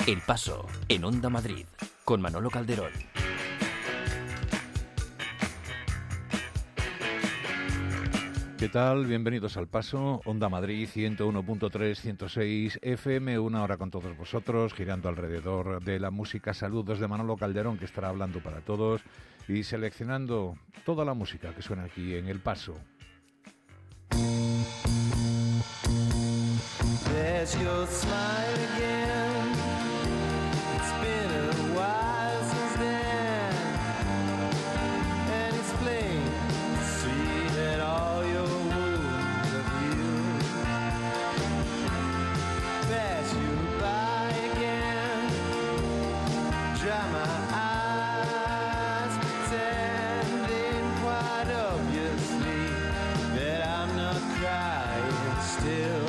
El Paso, en Onda Madrid, con Manolo Calderón. ¿Qué tal? Bienvenidos al Paso, Onda Madrid 101.3, 106 FM, una hora con todos vosotros, girando alrededor de la música. Saludos de Manolo Calderón, que estará hablando para todos y seleccionando toda la música que suena aquí en El Paso. There's your smile again. It's been a while since then, and it's plain to see that all your wounds have healed. Pass you by again, dry my eyes, pretending quite obviously that I'm not crying still.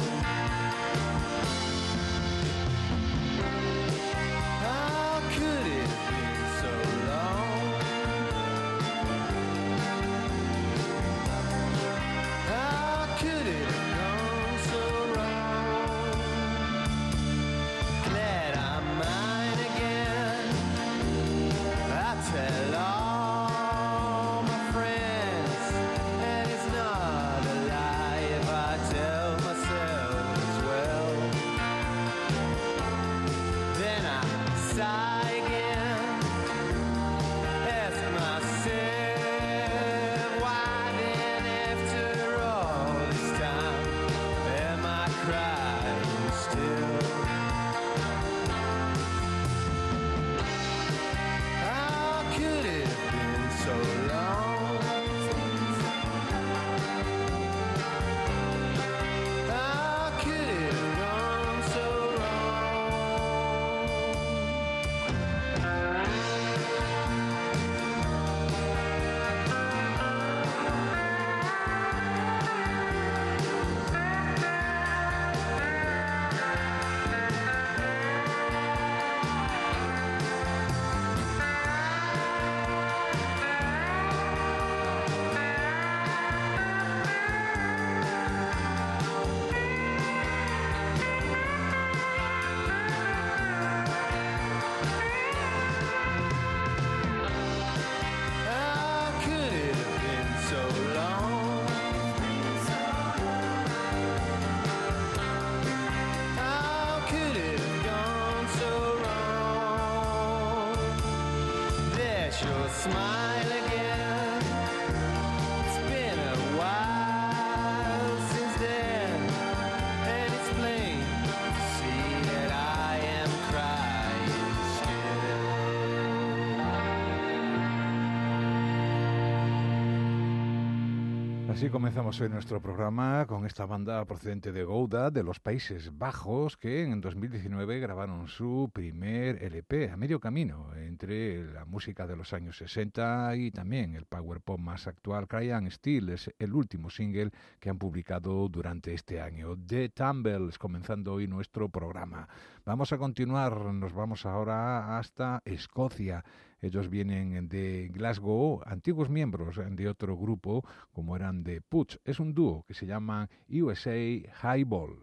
Así comenzamos hoy nuestro programa con esta banda procedente de Gouda, de los Países Bajos, que en 2019 grabaron su primer LP, a medio camino entre la música de los años 60 y también el power pop más actual. Cry and Steal es el último single que han publicado durante este año. The Tumbles, comenzando hoy nuestro programa. Vamos a continuar, nos vamos ahora hasta Escocia. Ellos vienen de Glasgow, antiguos miembros de otro grupo, como eran The Puts. Es un dúo que se llama USA Highball.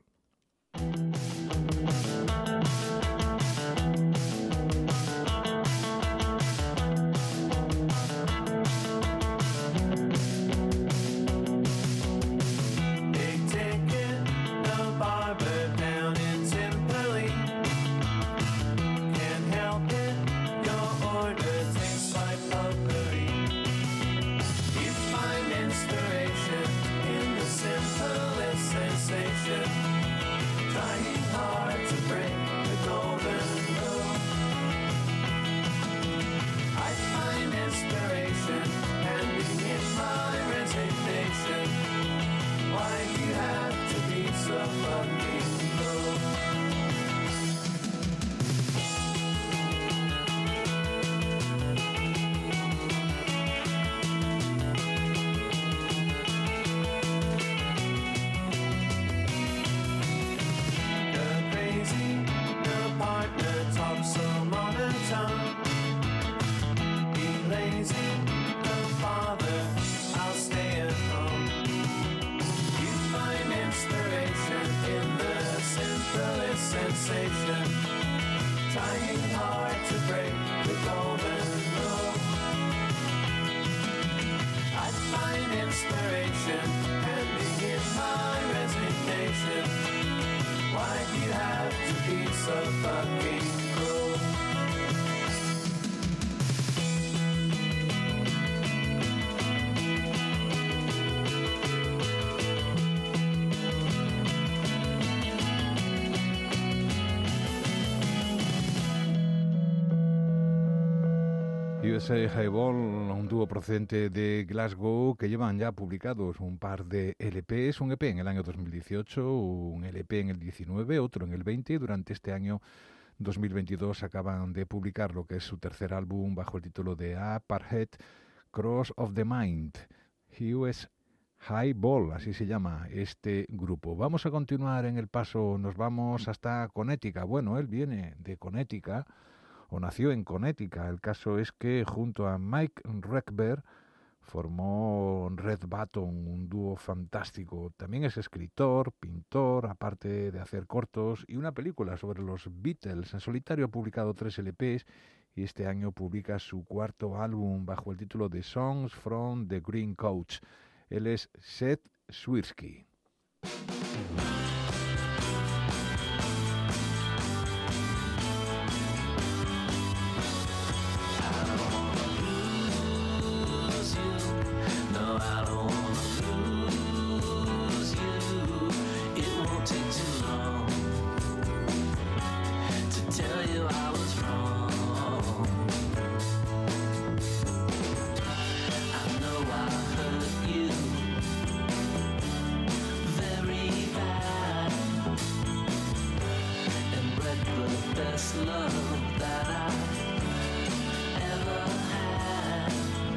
Trying hard to break It's a fucking crow. USA Highball, un dúo procedente de Glasgow que llevan ya publicados un par de LPs, un EP en el año 2018, un LP en el 19, otro en el 20 y durante este año 2022 acaban de publicar lo que es su tercer álbum bajo el título de Apartheid Cross of the Mind. US Highball, así se llama este grupo. Vamos a continuar en el paso, nos vamos hasta Connecticut. Bueno, él viene de Connecticut, o nació en Connecticut. El caso es que junto a Mike Ruckberg formó Red Button, un dúo fantástico. También es escritor, pintor, aparte de hacer cortos, y una película sobre los Beatles. En solitario ha publicado 3 LPs y este año publica su cuarto álbum bajo el título de Songs from the Green Couch. Él es Seth Swirsky. Love that I ever had.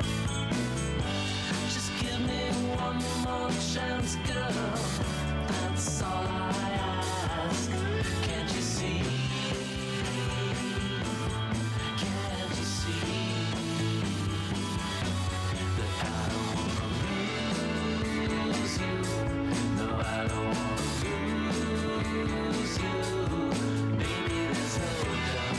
Just give me one more chance, girl. That's all I ask. Can't you see? Can't you see that I don't wanna lose you? No, I don't wanna lose you. Baby, there's no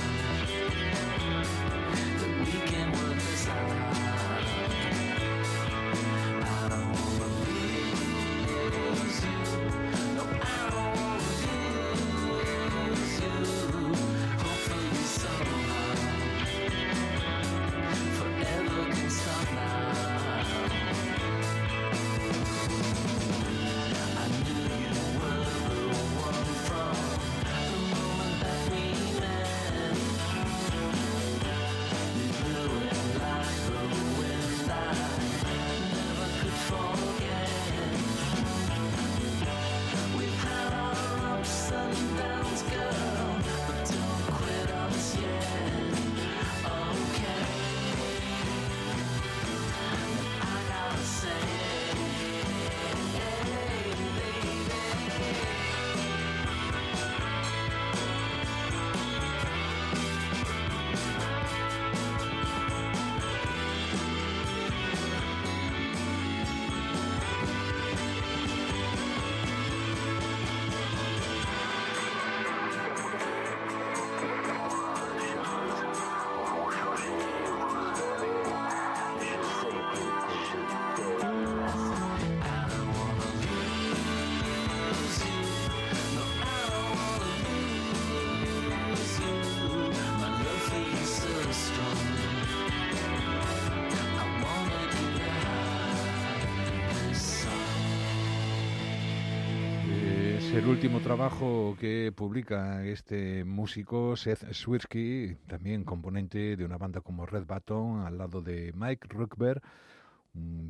El último trabajo que publica este músico, Seth Swirsky, también componente de una banda como Red Button, al lado de Mike Ruckberg, un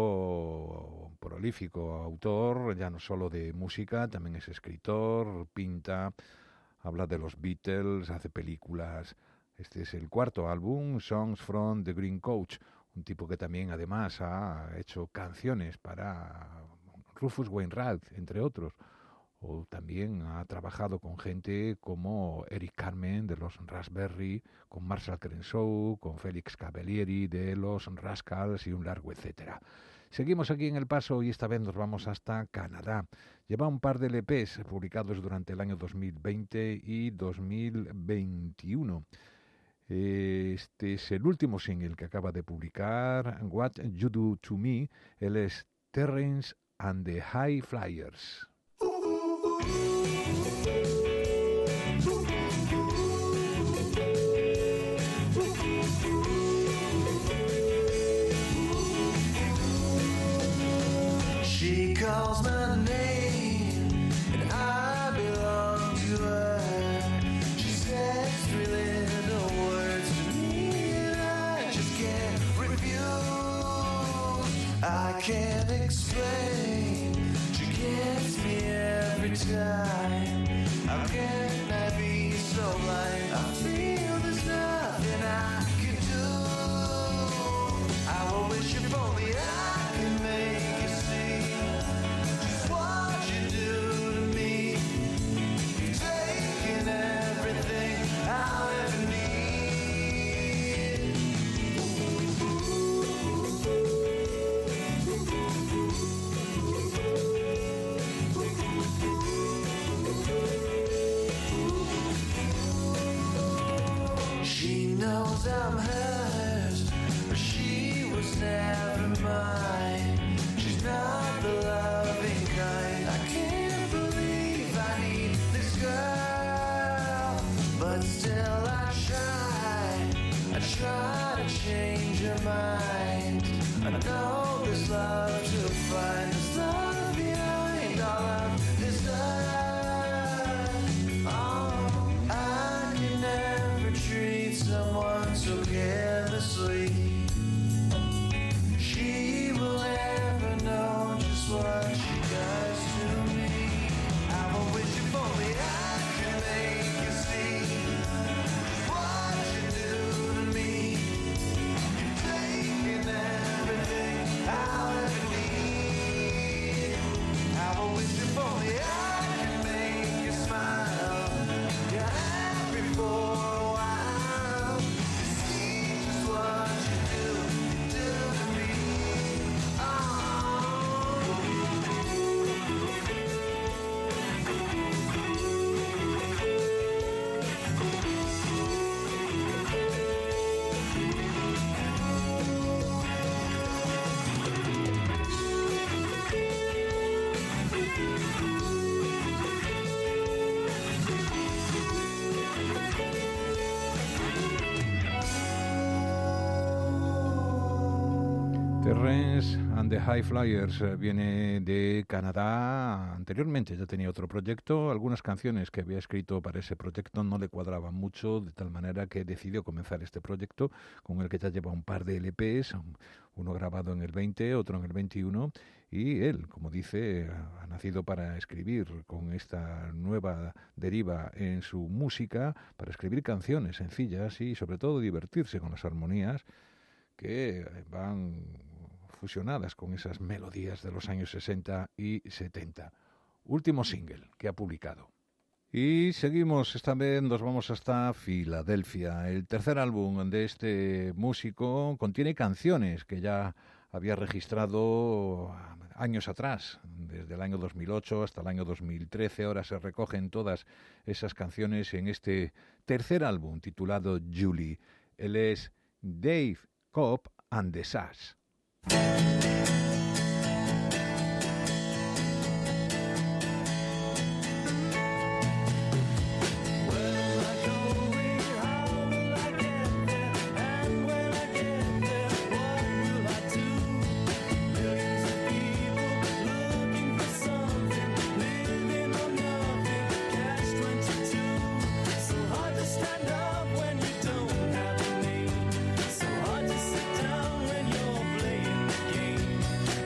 tipo prolífico, autor, ya no solo de música, también es escritor, pinta, habla de los Beatles, hace películas. Este es el cuarto álbum, Songs from the Green Couch, un tipo que también además ha hecho canciones para Rufus Wainwright, entre otros. O también ha trabajado con gente como Eric Carmen de los Raspberry, con Marshall Crenshaw, con Félix Cavalieri de los Rascals y un largo etcétera. Seguimos aquí en El Paso y esta vez nos vamos hasta Canadá. Lleva un par de LPs publicados durante el año 2020 y 2021. Este es el último single que acaba de publicar, What You Do To Me. Él es Terrence and the High Flyers. calls my name, and I belong to her. She says 3 little words to me, and I just can't refuse. I can't explain. She gets me every time. How can I be so blind? I feel there's nothing I can do. I will wish if only I could make you see just what you do to me. You've taken everything I'll ever need. She knows I'm hers, but she was never mine. She's not the loving kind. I can't believe I need this girl, but still I try to change her mind. I know there's love to find, there's love behind all of this love. Oh, I can never treat someone so carelessly. She will never know just what she does to me. I will wish if only I could make you see what you do to me. You've taken everything I'll ever need. I will wish if only I could make you smile. You're happy for a while. You see just what you do to me. Terrence and the High Flyers viene de Canadá. Anteriormente ya tenía otro proyecto. Algunas canciones que había escrito para ese proyecto no le cuadraban mucho, de tal manera que decidió comenzar este proyecto, con el que ya lleva un par de LPs, uno grabado en el 20, otro en el 21, y él, como dice, ha nacido para escribir con esta nueva deriva en su música, para escribir canciones sencillas y sobre todo divertirse con las armonías que van fusionadas con esas melodías de los años 60 y 70. Último single que ha publicado. Y seguimos, esta vez nos vamos hasta Filadelfia. El tercer álbum de este músico contiene canciones que ya había registrado años atrás, desde el año 2008 hasta el año 2013. Ahora se recogen todas esas canciones en este tercer álbum titulado Julie. Él es Dave Cobb and the Sass. So hard to sit down when you're playing the game.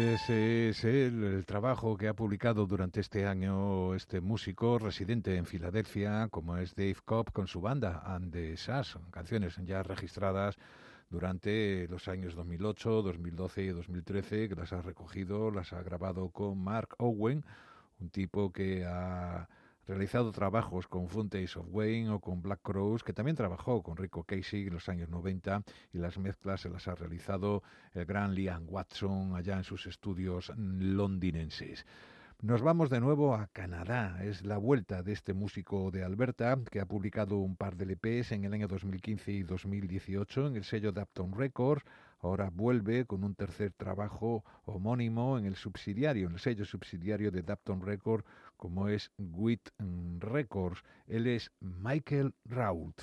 Ese es el trabajo que ha publicado durante este año este músico residente en Filadelfia, como es Dave Cobb, con su banda And the Sass, canciones ya registradas durante los años 2008, 2012 y 2013, que las ha recogido, las ha grabado con Mark Owen, un tipo que ha realizado trabajos con Fountains of Wayne o con Black Crowes, que también trabajó con Rico Casey en los años 90, y las mezclas se las ha realizado el gran Liam Watson allá en sus estudios londinenses. Nos vamos de nuevo a Canadá. Es la vuelta de este músico de Alberta, que ha publicado un par de LPs en el año 2015 y 2018 en el sello Dapton Records. Ahora vuelve con un tercer trabajo homónimo en el sello subsidiario de Dapton Records, como es Wit Records. Él es Michael Rault.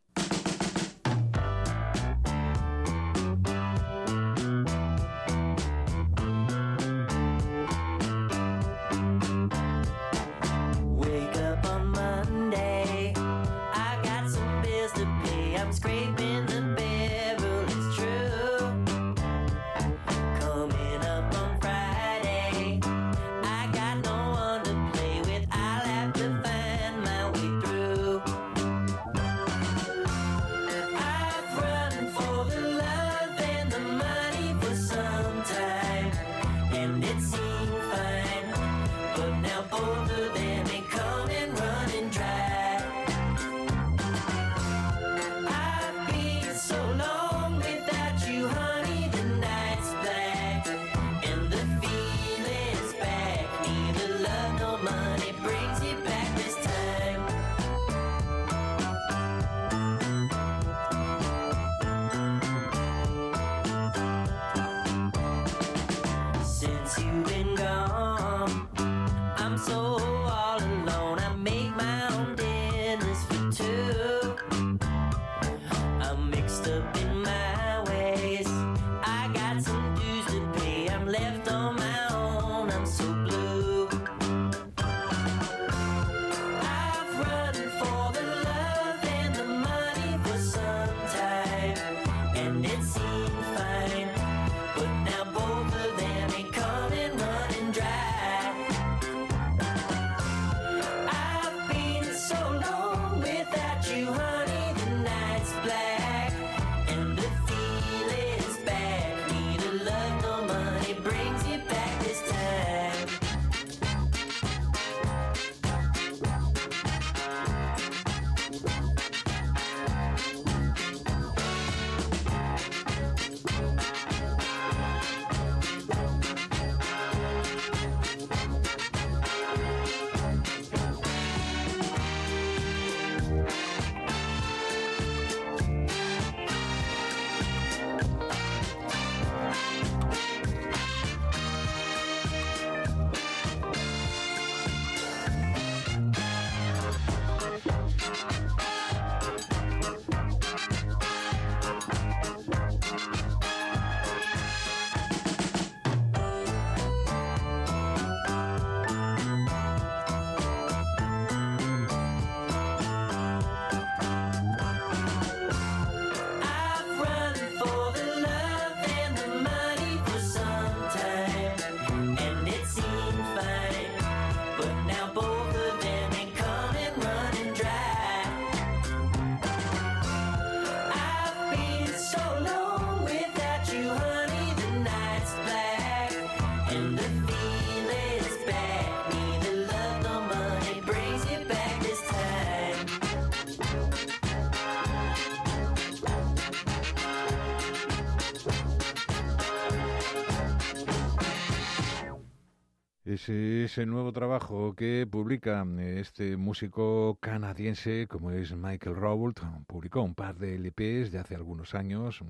Ese es el nuevo trabajo que publica este músico canadiense, como es Michael Rault. Publicó un par de LPs de hace algunos años.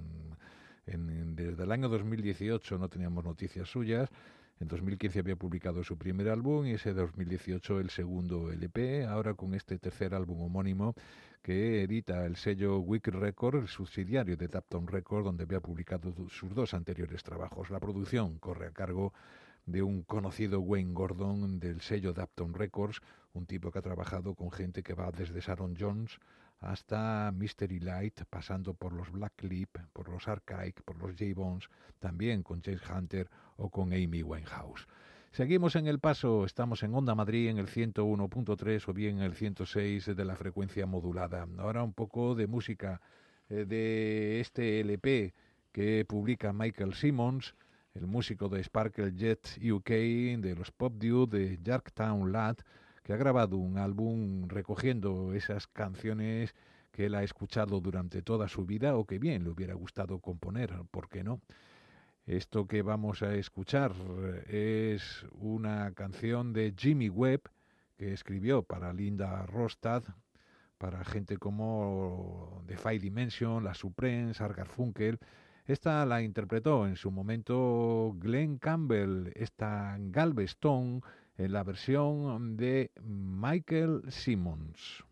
Desde el año 2018 no teníamos noticias suyas. En 2015 había publicado su primer álbum y ese 2018 el segundo LP. Ahora con este tercer álbum homónimo que edita el sello Wicked Records, el subsidiario de Dapton Records, donde había publicado sus dos anteriores trabajos. La producción corre a cargo de un conocido Wayne Gordon del sello Dapton Records, un tipo que ha trabajado con gente que va desde Sharon Jones hasta Mystery Light, pasando por los Black Clip, por los Archaic, por los J-Bones, también con James Hunter o con Amy Winehouse. Seguimos en El Paso, estamos en Onda Madrid en el 101.3 o bien en el 106 de la frecuencia modulada. Ahora un poco de música de este LP que publica Michael Simmons, el músico de Sparkle Jet UK, de los Pop Dude, de Yorktown Lad, que ha grabado un álbum recogiendo esas canciones que él ha escuchado durante toda su vida o que bien le hubiera gustado componer, ¿por qué no? Esto que vamos a escuchar es una canción de Jimmy Webb que escribió para Linda Ronstadt, para gente como The Five Dimension, La Supremes, Art Garfunkel. Esta la interpretó en su momento Glenn Campbell, esta Galveston, en la versión de Michael Simmons.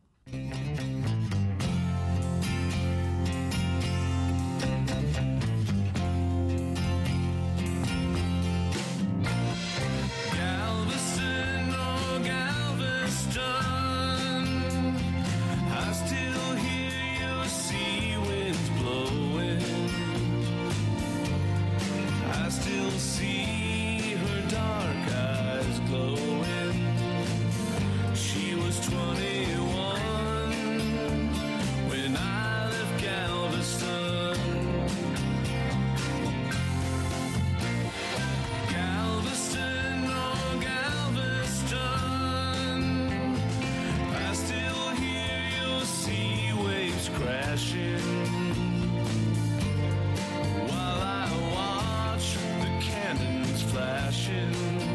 Galveston, oh Galveston, I still hear your sea winds blowing. I still see her dark eyes glowing. She was 21 when I left Galveston. Galveston, oh Galveston, I still hear your sea waves crashing while I watch the cannons flashing.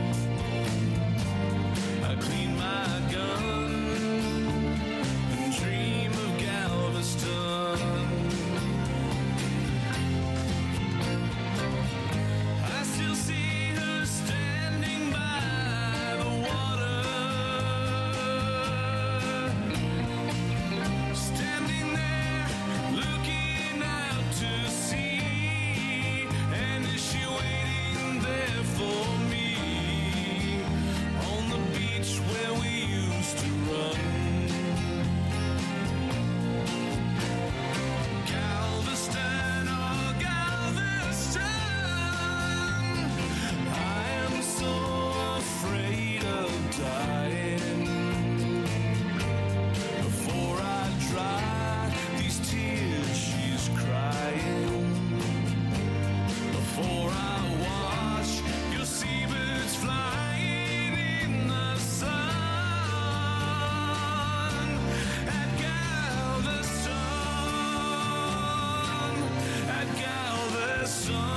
I clean my gun and dream of Galveston. I still see her standing by the water, standing there looking out to sea. And is she waiting there for me on the beach where we used to run? Galveston, oh Galveston, I am so afraid of dying. Before I dry these tears she's crying, before I watch your seabirds flying in the sun at Galveston, at Galveston.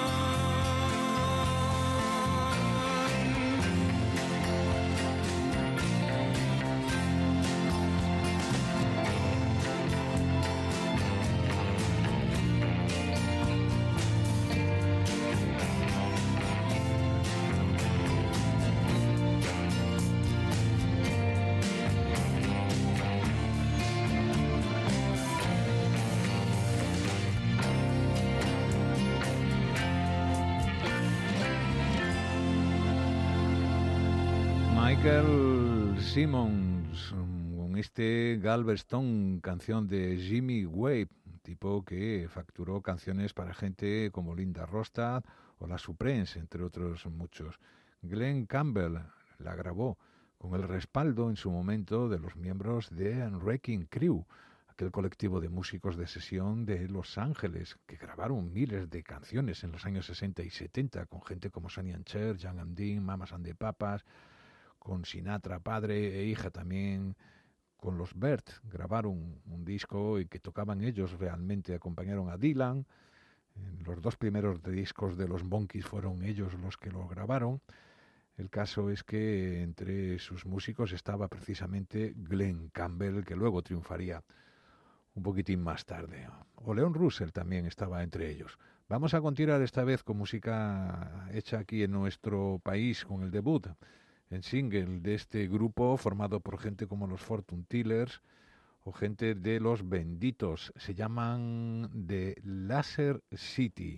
Michael Simmons, con este Galveston, canción de Jimmy Webb, un tipo que facturó canciones para gente como Linda Ronstadt o La Supremes, entre otros muchos. Glenn Campbell la grabó con el respaldo en su momento de los miembros de Wrecking Crew, aquel colectivo de músicos de sesión de Los Ángeles que grabaron miles de canciones en los años 60 y 70 con gente como Sonny and Cher, Young and Dean, Mamas and the Papas, con Sinatra padre e hija también, con los Byrds grabaron un disco y que tocaban ellos realmente, acompañaron a Dylan. Los dos primeros discos de los Monkees fueron ellos los que lo grabaron. El caso es que entre sus músicos estaba precisamente Glenn Campbell, que luego triunfaría un poquitín más tarde. O Leon Russell también estaba entre ellos. Vamos a continuar esta vez con música hecha aquí en nuestro país, con el debut en single de este grupo formado por gente como los Fortune Tillers o gente de Los Benditos. Se llaman The Laser City.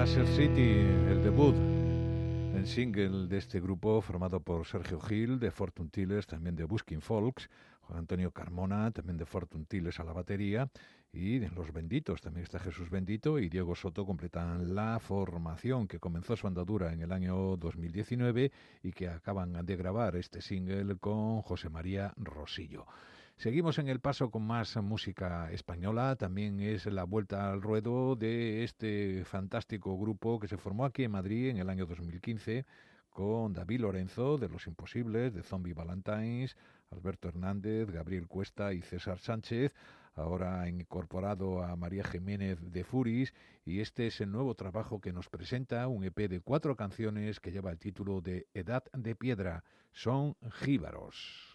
Laser City, el debut en single de este grupo formado por Sergio Gil de Fortune Tillers, también de Busking Folks, Juan Antonio Carmona también de Fortune Tillers a la batería, y de Los Benditos también está Jesús Bendito y Diego Soto completan la formación que comenzó su andadura en el año 2019 y que acaban de grabar este single con José María Rosillo. Seguimos en el paso con más música española. También es la vuelta al ruedo de este fantástico grupo que se formó aquí en Madrid en el año 2015 con David Lorenzo de Los Imposibles, de Zombie Valentines, Alberto Hernández, Gabriel Cuesta y César Sánchez. Ahora han incorporado a María Jiménez de Furis y este es el nuevo trabajo que nos presenta, un EP de 4 canciones que lleva el título de Edad de Piedra. Son jíbaros.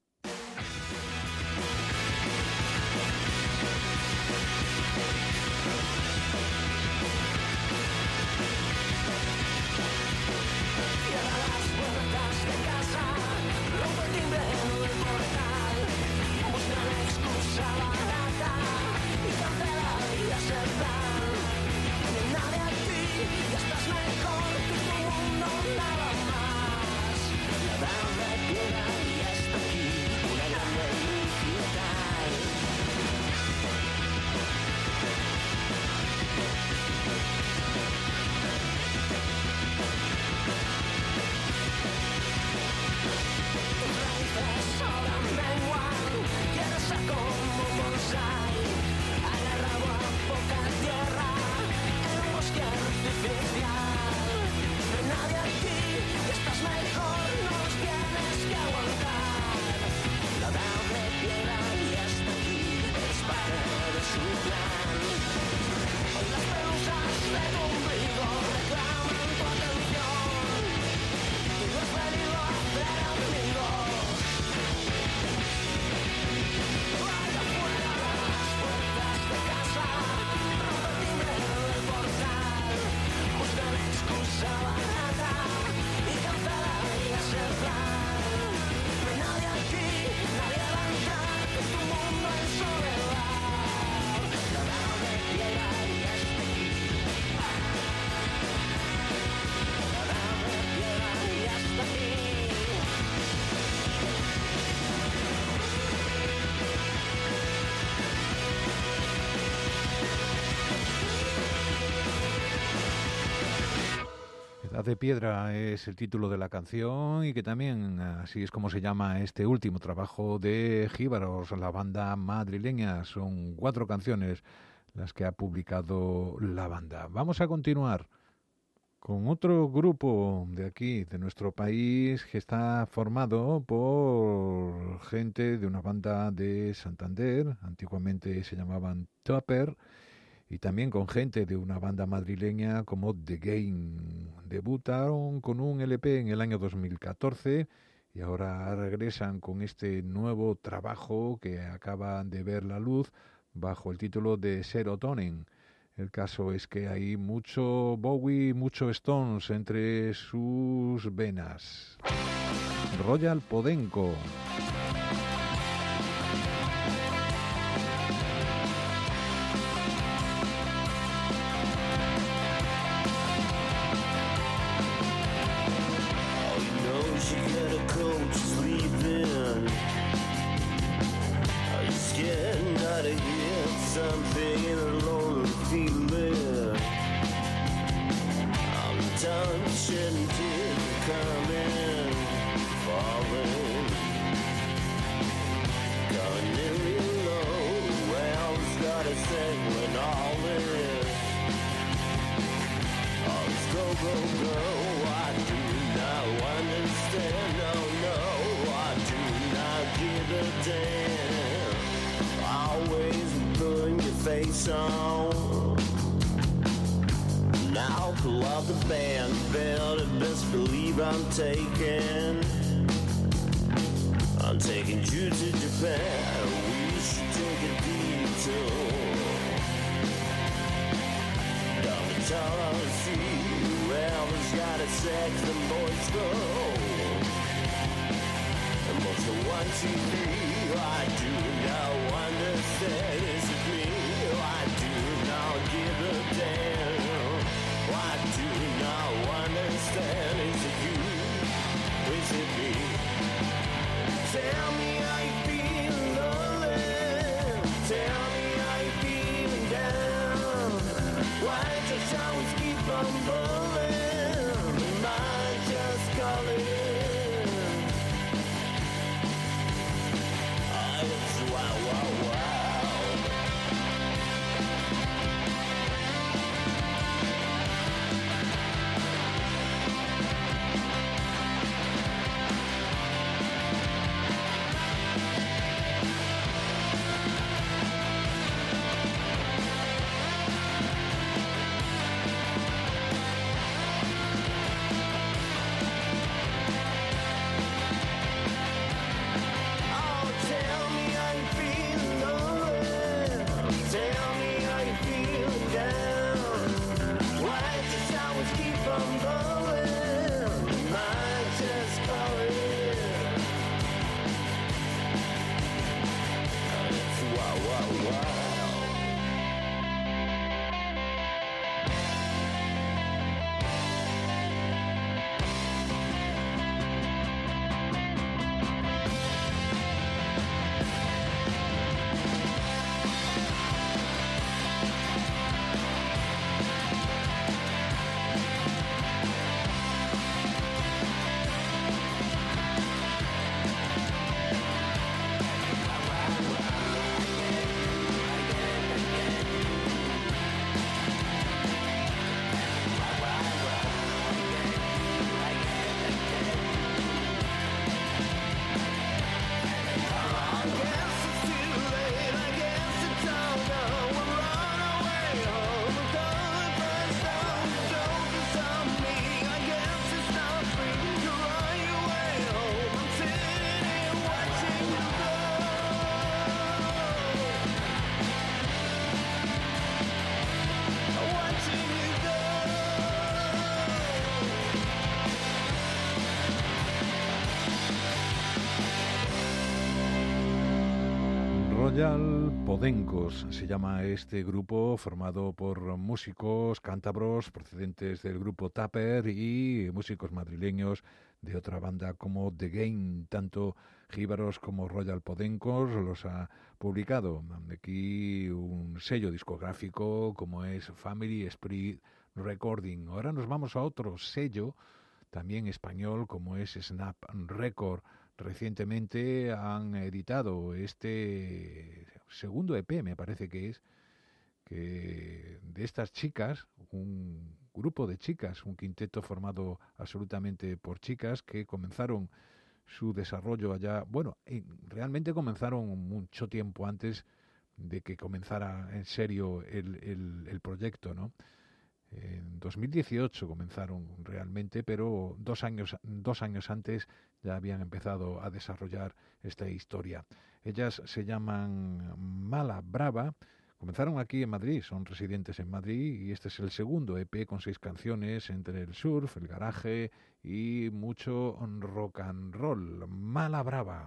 Edad de Piedra es el título de la canción y que también así es como se llama este último trabajo de Jíbaros, la banda madrileña. Son 4 canciones las que ha publicado la banda. Vamos a continuar con otro grupo de aquí, de nuestro país, que está formado por gente de una banda de Santander, antiguamente se llamaban Tupper, y también con gente de una banda madrileña como The Game. Debutaron con un LP en el año 2014 y ahora regresan con este nuevo trabajo que acaba de ver la luz bajo el título de Serotonin. El caso es que hay mucho Bowie, mucho Stones entre sus venas. Royal Podenco. Something in a lonely feeling. I'm touching tears coming, falling. Going in low, well, it's gotta say when all is. All this go, go, go, I do not understand, no, no, I do not give a damn. Always putting your face on. Now pull out the band, better best believe I'm taking you to Japan. We should take a detour down the Tallahassee. Whoever's got a sex, the boys go. And what's the 1, 2, 3? I do not understand. Is it me? I do not give a damn. Why calling. It's wow, wow, wow. Royal Podencos se llama este grupo, formado por músicos cántabros procedentes del grupo Tapper y músicos madrileños de otra banda como The Game. Tanto jíbaros como Royal Podencos los ha publicado aquí un sello discográfico como es Family Spirit Recording. Ahora nos vamos a otro sello también español como es Snap Record. Recientemente han editado este segundo EP, me parece que es, que de estas chicas, un grupo de chicas, un quinteto formado absolutamente por chicas que comenzaron su desarrollo allá, bueno, realmente comenzaron mucho tiempo antes de que comenzara en serio el proyecto, ¿no? En 2018 comenzaron realmente, pero dos años antes ya habían empezado a desarrollar esta historia. Ellas se llaman Mala Brava, comenzaron aquí en Madrid, son residentes en Madrid y este es el segundo EP con 6 canciones entre el surf, el garaje y mucho rock and roll. Mala Brava.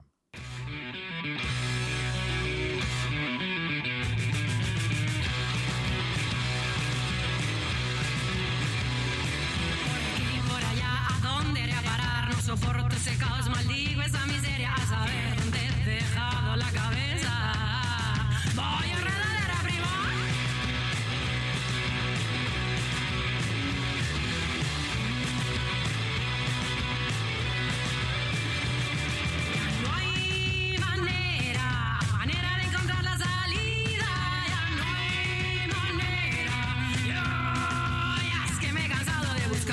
Soporto ese caos, maldigo esa miseria, a saber dónde he dejado la cabeza. Voy a redadera prima. Ya no hay manera de encontrar la salida. Ya no hay manera. Ya es que me he cansado de buscar.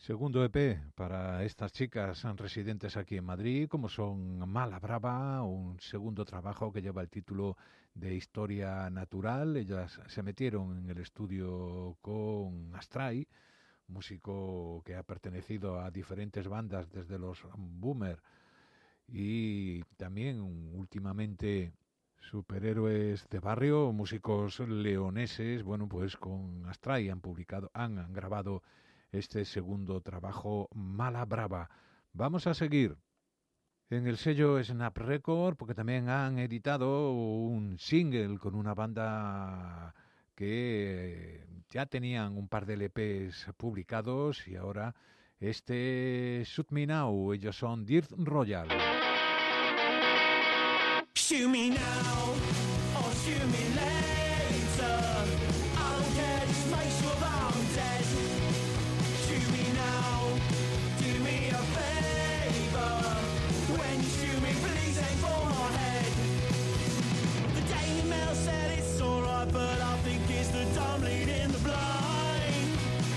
Segundo EP para estas chicas residentes aquí en Madrid, como son Mala Brava, un segundo trabajo que lleva el título de Historia Natural. Ellas se metieron en el estudio con Astray, músico que ha pertenecido a diferentes bandas desde los Boomer y también últimamente Superhéroes de Barrio, músicos leoneses. Bueno, pues con Astray han grabado este segundo trabajo, Mala Brava. Vamos a seguir en el sello Snap Record porque también han editado un single con una banda que ya tenían un par de LPs publicados y ahora este Shoot Me Now. Ellos son Dirt Royal. Shoot me now, or shoot me later. I don't care, just make sure that I'm dead. Shoot me now, do me a favor. When you shoot me, please aim for my head. The Daily Mail said it's alright, but I think it's the dumb leading the blind.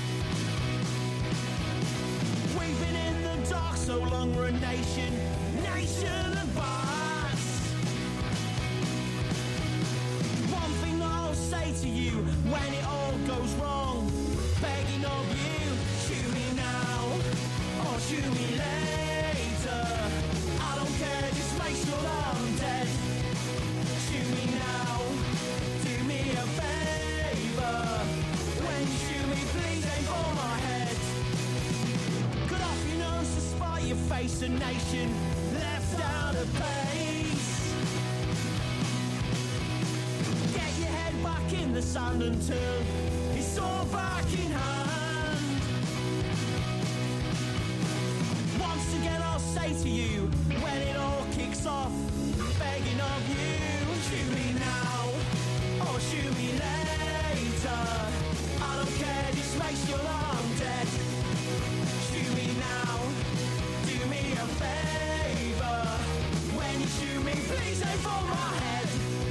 We've been in the dark so long, we're a nation of boss. One thing I'll say to you when it all goes wrong, begging of you, shoot me now or shoot me later. I don't care, just make sure that I'm dead. Shoot me now, do me a favor. When you shoot me, please aim for my head. Cut off your nose to spite your face, a nation left out of place. Get your head back in the sand until it's all back in hand. Once again I'll say to you, when it all kicks off, begging of you, shoot me now or shoot me later. I don't care, just make sure that I'm dead. Shoot me now, do me a favor. When you shoot me, please aim for my head.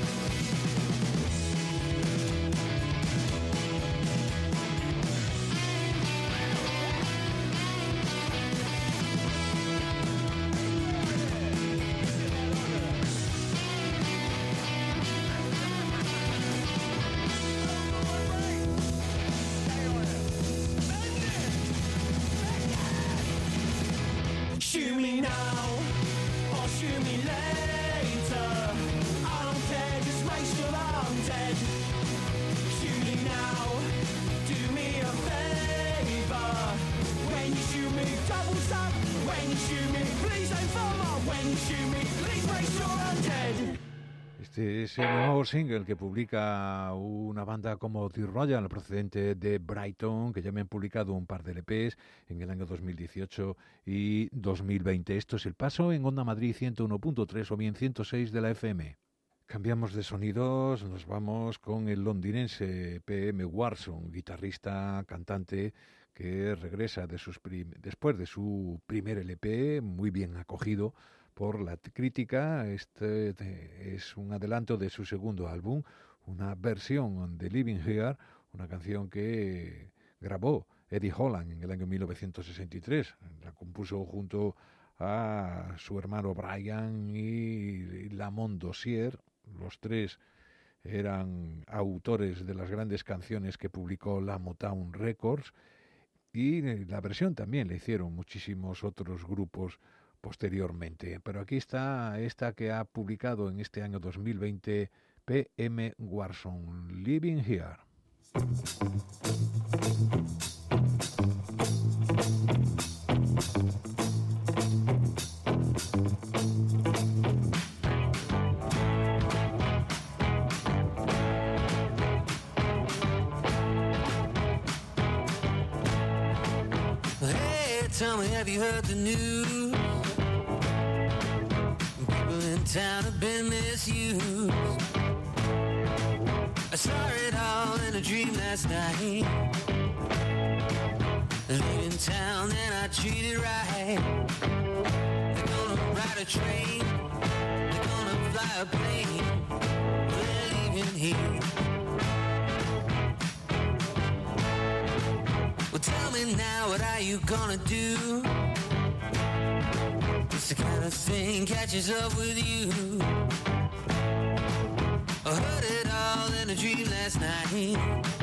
Shoot me now or shoot me later. I don't care, just make sure that I'm dead. Shoot me now, do me a favor. When you shoot me, double tap. When you shoot me, please aim for my. When you shoot me, please make sure I'm dead. Este es el nuevo single que publica una banda como The Royal, procedente de Brighton, que ya me han publicado un par de LPs en el año 2018 y 2020. Esto es El Paso en Onda Madrid 101.3 o bien 106 de la FM. Cambiamos de sonidos, nos vamos con el londinense PM Warson, guitarrista, cantante, que regresa después de su primer LP, muy bien acogido por la crítica. Este es un adelanto de su segundo álbum, una versión de Living Here, una canción que grabó Eddie Holland en el año 1963. La compuso junto a su hermano Brian y Lamont Dozier. Los tres eran autores de las grandes canciones que publicó la Motown Records, y la versión también la hicieron muchísimos otros grupos posteriormente. Pero aquí está esta que ha publicado en este año 2020 PM Warson, Living Here. Hey, tell me, have you heard the news? People in town have been misused. I saw it all in a dream last night. Leaving town and I treated right. They're gonna ride a train, they're gonna fly a plane. They're leaving here. Well, tell Tell me now, what are you gonna do? It's the kind of thing catches up with you. I heard it all in a dream last night.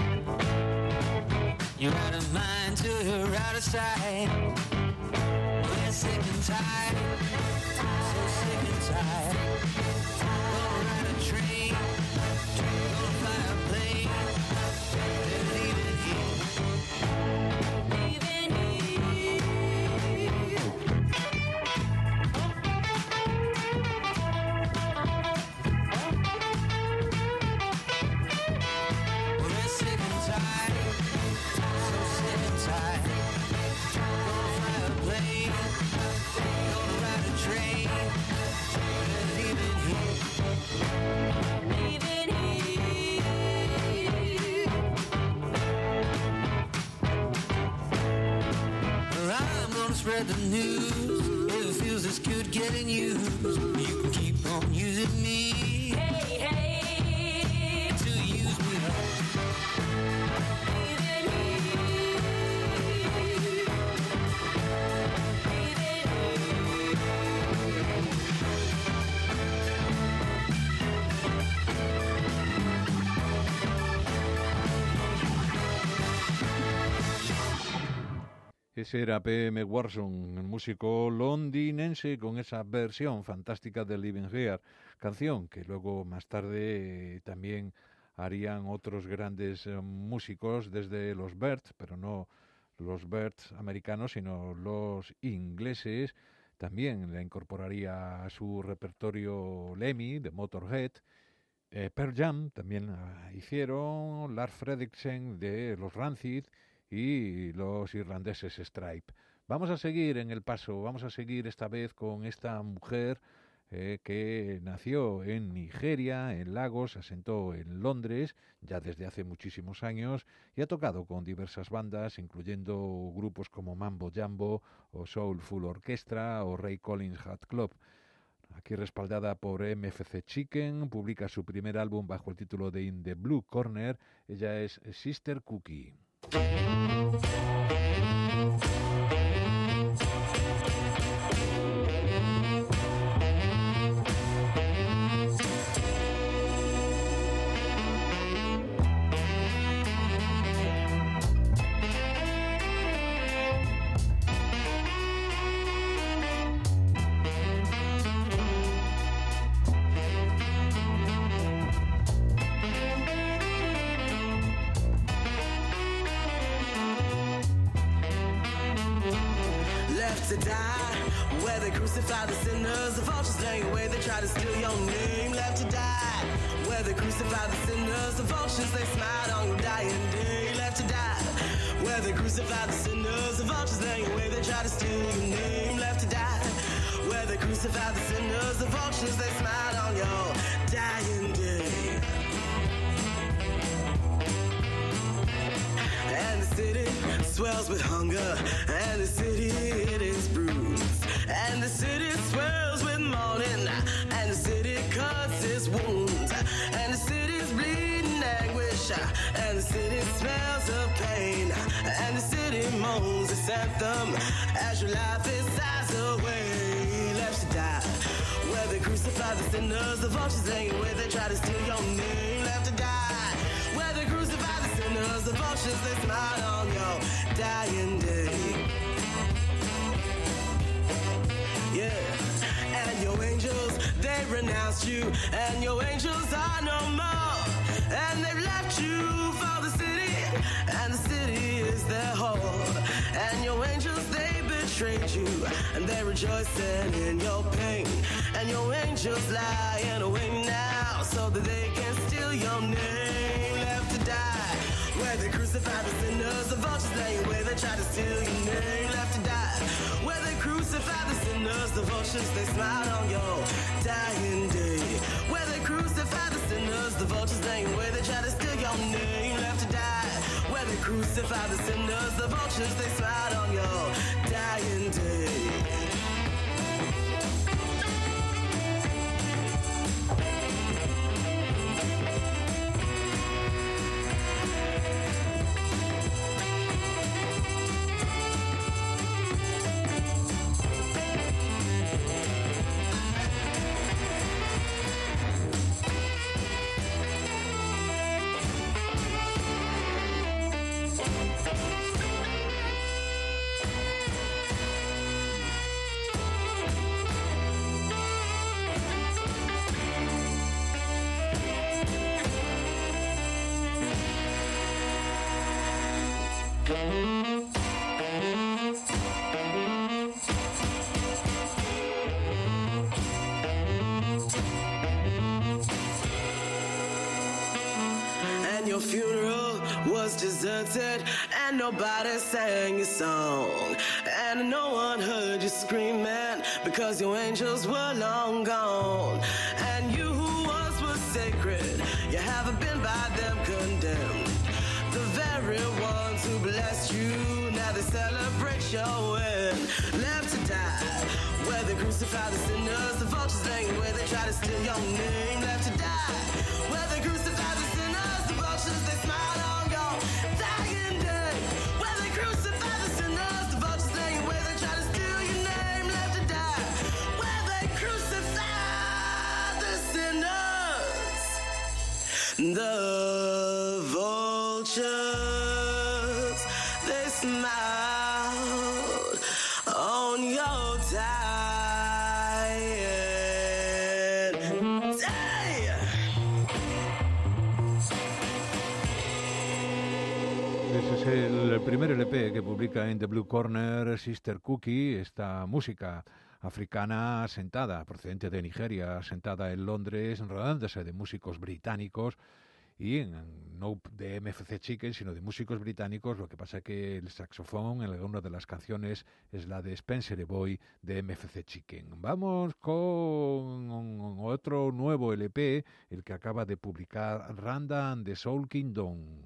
You're out of mind till you're out of sight. We're sick and tired, so sick and tired. Gonna ride a train, gonna fly a plane, and leaving here. Leaving here. We're sick and tired, so sick and tired. Gonna fly a plane, gonna ride a train, and leaving here. Leaving here. I'm gonna spread the news. If it feels as good getting used, you can keep on using me. Hey, hey, to use me up. Leaving here. Leaving Ese era P.M. Warson, el músico londinense, con esa versión fantástica de Living Here, canción que luego más tarde también harían otros grandes músicos desde los Byrds, pero no los Byrds americanos, sino los ingleses. También la incorporaría a su repertorio Lemmy, de Motorhead. Pearl Jam también hicieron, Lars Frederiksen de los Rancid y los irlandeses Stripe. Vamos a seguir en el paso, vamos a seguir esta vez con esta mujer que nació en Nigeria, en Lagos, se asentó en Londres ya desde hace muchísimos años y ha tocado con diversas bandas, incluyendo grupos como Mambo Jambo o Soulful Orchestra o Ray Collins Hot Club. Aquí respaldada por MFC Chicken, publica su primer álbum bajo el título de In the Blue Corner. Ella es Sister Cookie. To die, where they crucify the sinners, the vultures laying away, they try to steal your name. Left to die, where they crucify the sinners, the vultures they smile on your dying day. Left to die, where they crucify the sinners, the vultures laying away, they try to steal your name. Left to die, where they crucify the sinners, the vultures they smile on your dying day. And the city swells with hunger, and the city it is bruised, and the city swells with mourning, and the city cuts its wounds, and the city's bleeding anguish, and the city smells of pain, and the city moans its anthem as your life is sighs away. Left to die, where they crucify the sinners, the vultures hang away, they try to steal your name. Left to die, where they crucify the sinners, the vultures they smile on your dying day. Yeah, and your angels, they renounced you, and your angels are no more, and they've left you for the city, and the city is their home, and your angels, they betrayed you, and they're rejoicing in your pain, and your angels lying away now, so that they can steal your name. Left to die, where they crucify the sinners, the vultures lay away, they try to steal your name. Left to die, where they crucify the sinners, the vultures they smile on your dying day. Where they crucify the sinners, the vultures lay away, they try to steal your name. Left to die, where they crucify the sinners, the vultures they smile on your dying day. And your funeral was deserted, and nobody sang your song, and no one heard you screaming because your angels were long gone. And you who once was sacred, you haven't been by them condemned. The very ones who blessed you, now they celebrate your win. Left to die, where they crucify the sinners, the vultures laying where they try to steal your name. Left to die, where they crucify the sinners, the vultures they smile on your dying day. Where they crucify the sinners, the vultures laying where they try to steal your name. Left to die, where they crucify the sinners. The vultures, they smiled on your dying day. Ese es el primer LP que publica en The Blue Corner Sister Cookie, esta música africana asentada, procedente de Nigeria, asentada en Londres, rodeándose de músicos británicos y no de MFC Chicken, sino de músicos británicos. Lo que pasa es que el saxofón en alguna de las canciones es la de Spencer Boy de MFC Chicken. Vamos con otro nuevo LP, el que acaba de publicar Randa and the Soul Kingdom.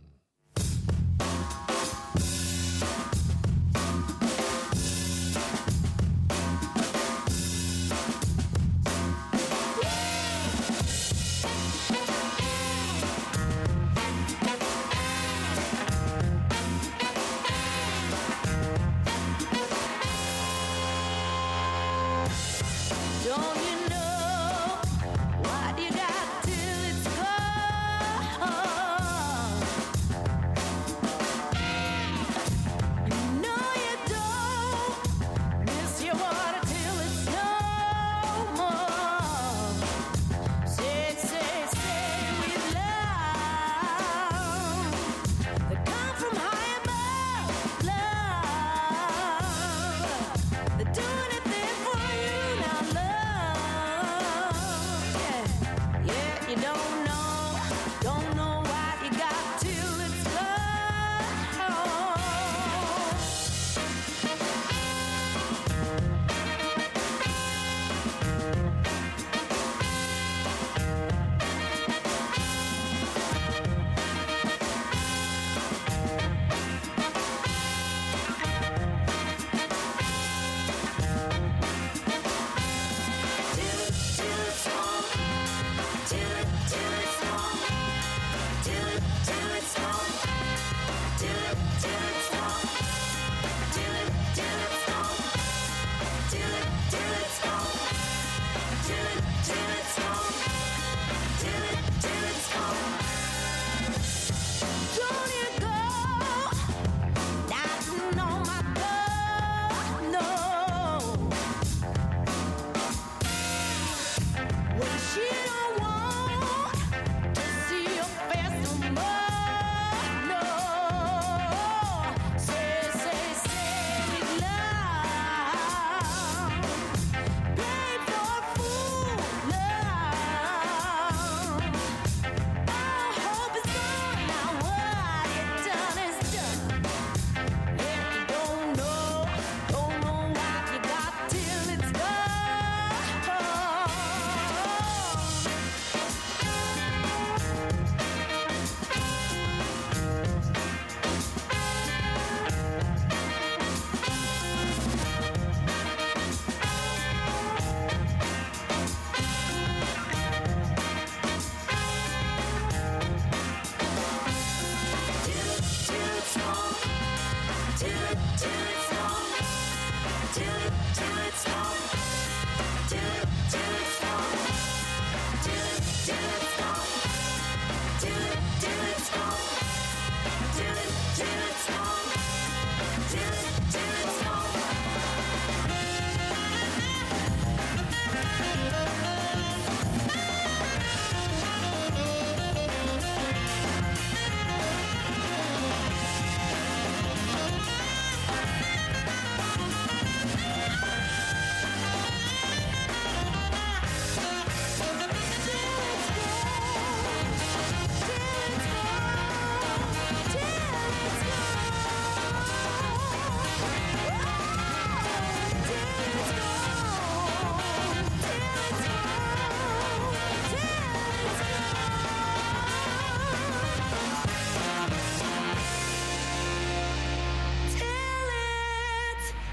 Don't you know what you got till it's gone?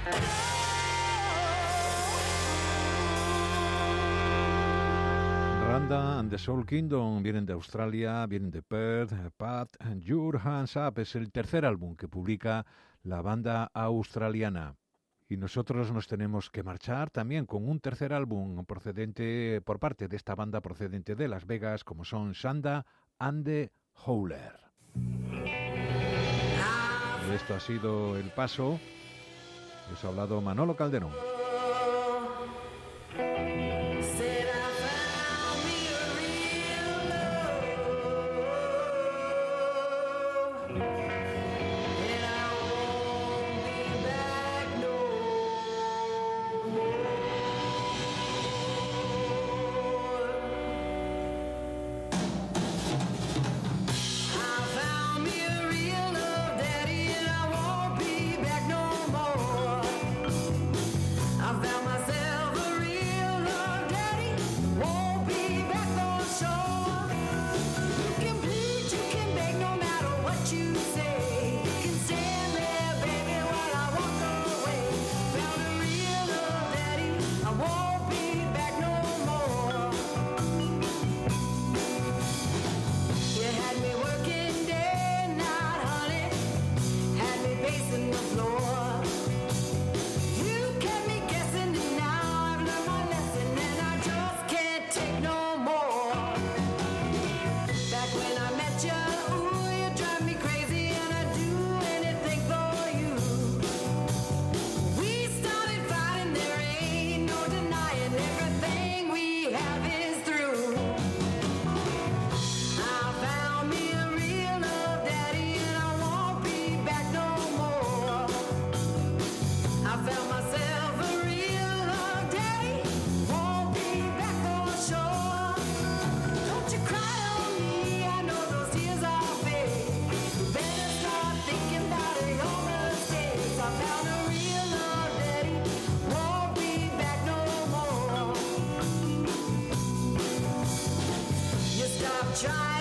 Randa and the Soul Kingdom vienen de Australia, vienen de Perth. Pat Your Hands Up es el tercer álbum que publica la banda australiana. Y nosotros nos tenemos que marchar también con un tercer álbum procedente por parte de esta banda procedente de Las Vegas, como son Shanda and the Howler. Esto ha sido El Paso. Les ha hablado Manolo Calderón. Try